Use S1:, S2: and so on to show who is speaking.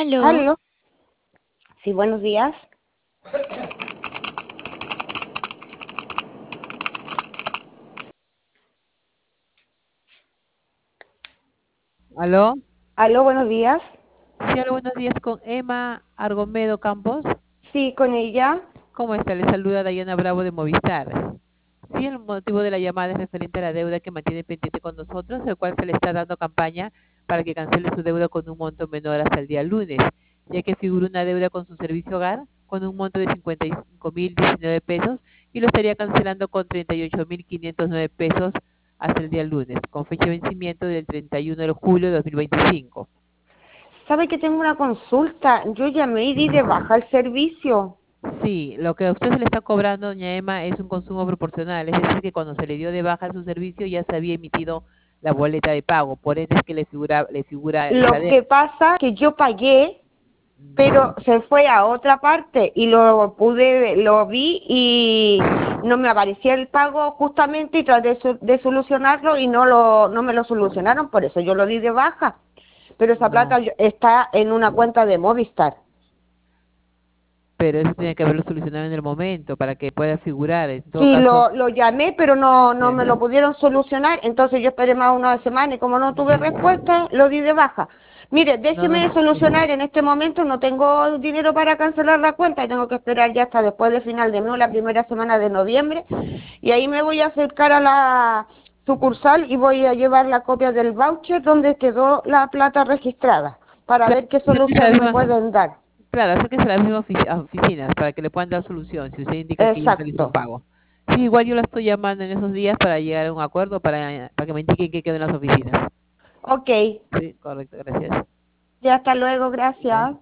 S1: Aló,
S2: Aló. Sí, buenos días.
S3: Aló,
S2: Aló, buenos días.
S3: sí, aló, buenos días con Emma Argomedo Campos.
S2: Sí, con ella.
S3: ¿Cómo está? Le saluda Dayana Bravo de Movistar. Sí, el motivo de la llamada es referente a la deuda que mantiene pendiente con nosotros, el cual se le está dando campaña para que cancele su deuda con un monto menor hasta el día lunes, ya que figura una deuda con su servicio hogar con un monto de 55.019 pesos y lo estaría cancelando con 38.509 pesos hasta el día lunes, con fecha de vencimiento del 31 de julio de 2025.
S2: ¿Sabe que tengo una consulta? Yo llamé y di de baja el servicio.
S3: Sí, lo que a usted se le está cobrando, doña Emma, es un consumo proporcional, es decir, que cuando se le dio de baja su servicio ya se había emitido la boleta de pago, por ende es que le figura esa
S2: Lo
S3: deuda.
S2: que pasa que yo pagué, pero se fue a otra parte y lo vi y no me aparecía el pago justamente y traté de solucionarlo y no me lo solucionaron, por eso yo lo di de baja. Pero esa plata
S3: No,
S2: está en una cuenta de Movistar.
S3: pero eso tiene que haberlo solucionado en el momento para que pueda figurar. En todo
S2: Sí,
S3: caso,
S2: lo llamé, pero no me lo pudieron solucionar, entonces yo esperé más una semana y como no tuve respuesta, lo di de baja. Mire,
S3: no, no,
S2: déjeme solucionar en este momento, no tengo dinero para cancelar la cuenta y tengo que esperar ya hasta después de final de mes, la primera semana de noviembre, y ahí me voy a acercar a la sucursal y voy a llevar la copia del voucher donde quedó la plata registrada, para
S3: claro,
S2: ver qué
S3: acérquese a
S2: solución
S3: las
S2: me
S3: mismas,
S2: pueden dar.
S3: claro, acérquese a las mismas oficinas para que le puedan dar solución si usted indica que ya realizó un
S2: Exacto.
S3: pago. Sí, igual yo la estoy llamando en esos días para llegar a un acuerdo para que me indiquen qué quedó en las oficinas.
S2: Ok,
S3: Sí, correcto, gracias.
S2: ya hasta luego, gracias.